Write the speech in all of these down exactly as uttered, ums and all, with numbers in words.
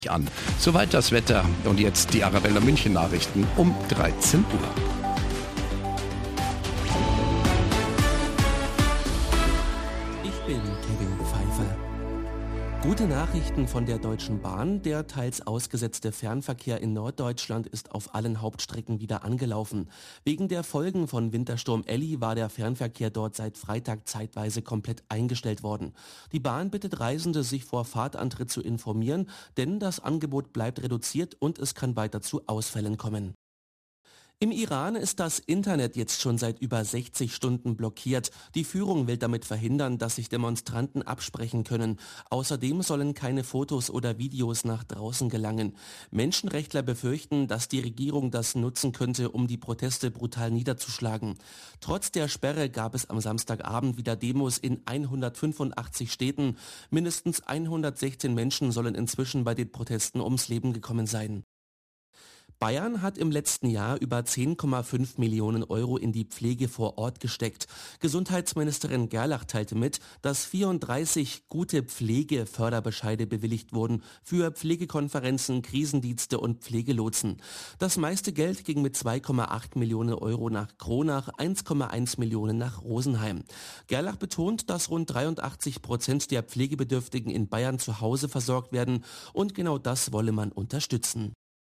An. Soweit das Wetter und jetzt die Arabella München Nachrichten um dreizehn Uhr. Ich bin Kevin Pfeiffer. Gute Nachrichten von der Deutschen Bahn. Der teils ausgesetzte Fernverkehr in Norddeutschland ist auf allen Hauptstrecken wieder angelaufen. Wegen der Folgen von Wintersturm Elli war der Fernverkehr dort seit Freitag zeitweise komplett eingestellt worden. Die Bahn bittet Reisende, sich vor Fahrtantritt zu informieren, denn das Angebot bleibt reduziert und es kann weiter zu Ausfällen kommen. Im Iran ist das Internet jetzt schon seit über sechzig Stunden blockiert. Die Führung will damit verhindern, dass sich Demonstranten absprechen können. Außerdem sollen keine Fotos oder Videos nach draußen gelangen. Menschenrechtler befürchten, dass die Regierung das nutzen könnte, um die Proteste brutal niederzuschlagen. Trotz der Sperre gab es am Samstagabend wieder Demos in hundertfünfundachtzig Städten. Mindestens hundertsechzehn Menschen sollen inzwischen bei den Protesten ums Leben gekommen sein. Bayern hat im letzten Jahr über zehn Komma fünf Millionen Euro in die Pflege vor Ort gesteckt. Gesundheitsministerin Gerlach teilte mit, dass vierunddreißig gute Pflege-Förderbescheide bewilligt wurden für Pflegekonferenzen, Krisendienste und Pflegelotsen. Das meiste Geld ging mit zwei Komma acht Millionen Euro nach Kronach, eins Komma eins Millionen nach Rosenheim. Gerlach betont, dass rund dreiundachtzig Prozent der Pflegebedürftigen in Bayern zu Hause versorgt werden und genau das wolle man unterstützen.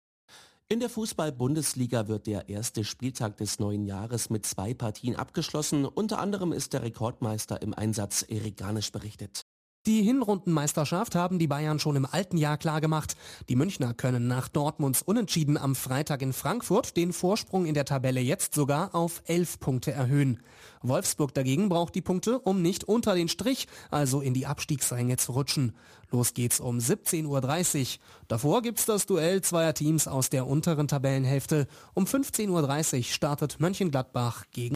In der Fußball-Bundesliga wird der erste Spieltag des neuen Jahres mit zwei Partien abgeschlossen. Unter anderem ist der Rekordmeister im Einsatz, Erik Garnisch berichtet. Die Hinrundenmeisterschaft haben die Bayern schon im alten Jahr klargemacht. Die Münchner können nach Dortmunds Unentschieden am Freitag in Frankfurt den Vorsprung in der Tabelle jetzt sogar auf elf Punkte erhöhen. Wolfsburg dagegen braucht die Punkte, um nicht unter den Strich, also in die Abstiegsränge zu rutschen. Los geht's um siebzehn Uhr dreißig. Davor gibt's das Duell zweier Teams aus der unteren Tabellenhälfte. Um fünfzehn Uhr dreißig startet Mönchengladbach gegen